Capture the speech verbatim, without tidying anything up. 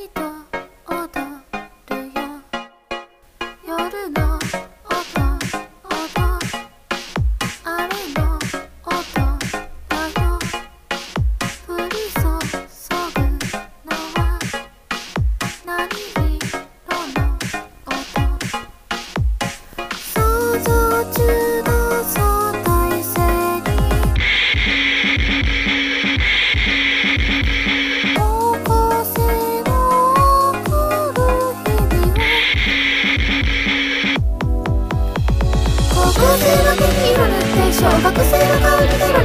と踊るよ夜の音音あれの音だよ降り注ぐのは何色の音想像中の相対性に高校生の送る日々を高校生の時色塗って小学生の顔になる